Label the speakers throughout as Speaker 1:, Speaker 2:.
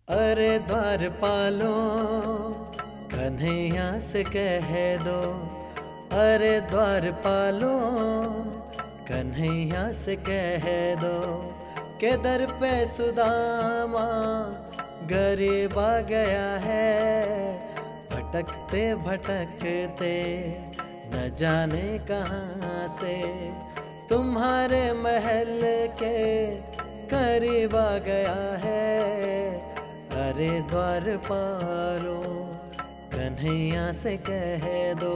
Speaker 1: अरे द्वारपालो कन्हैया से कह दो, अरे द्वारपालो कन्हैया से कह दो के दर पे सुदामा गरीब आ गया है। भटकते भटकते न जाने कहाँ से तुम्हारे महल के करीब आ गया है। अरे द्वारपालो कन्हैया से कह दो।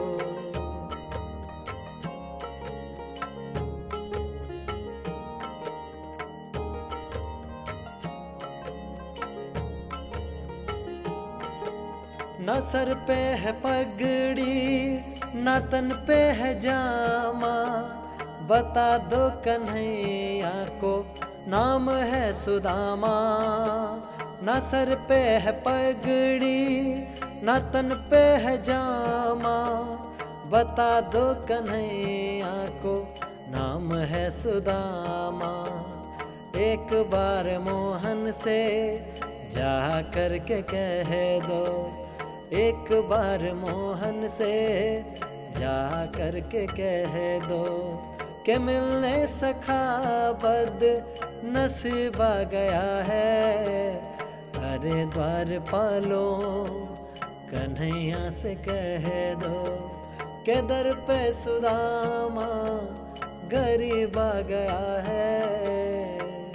Speaker 1: न सर पे है पगड़ी न तन पे है जामा, बता दो कन्हैया को नाम है सुदामा। न सर पे है पगड़ी न तन पे है जामा, बता दो कन्हैया को नाम है सुदामा। एक बार मोहन से जा करके कह दो, एक बार मोहन से जा करके कह दो कि मिलने सखा बद नसीब आ गया है। अरे द्वारपालो कन्हैया से कह दो के दर पे सुदामा गरीब आ गया है।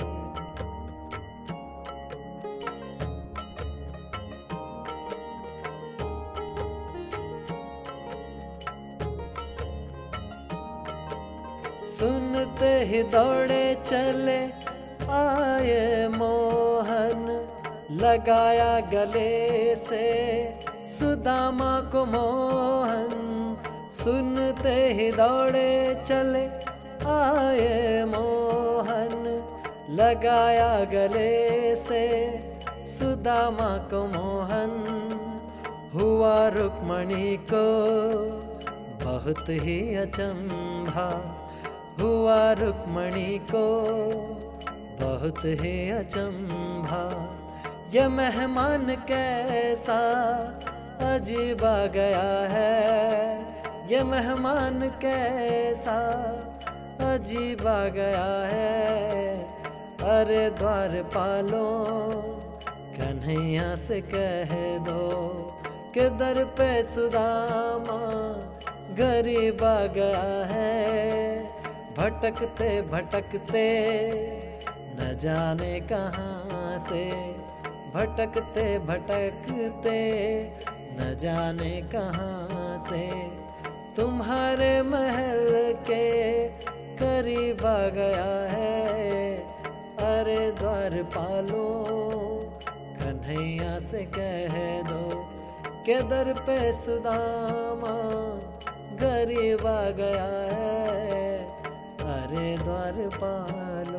Speaker 1: सुनते ही दौड़े चले आए मोहन, लगाया गले से सुदामा को मोहन। सुनते ही दौड़े चले आए मोहन, लगाया गले से सुदामा को मोहन। हुआ रुक्मणी को बहुत ही अचंभा, हुआ रुक्मणी को बहुत ही अचंभा। ये मेहमान कैसा अजीब आ गया है, ये मेहमान कैसा अजीब आ गया है। अरे द्वारपालो कन्हैया से कह दो कि दर पे सुदामा गरीब आ गया है। भटकते भटकते न जाने कहाँ से, भटकते भटकते न जाने कहाँ से तुम्हारे महल के करीब आ गया है। अरे द्वारपालो कन्हैया से कह दो के दर पे सुदामा गरीब आ गया है। अरे द्वारपालो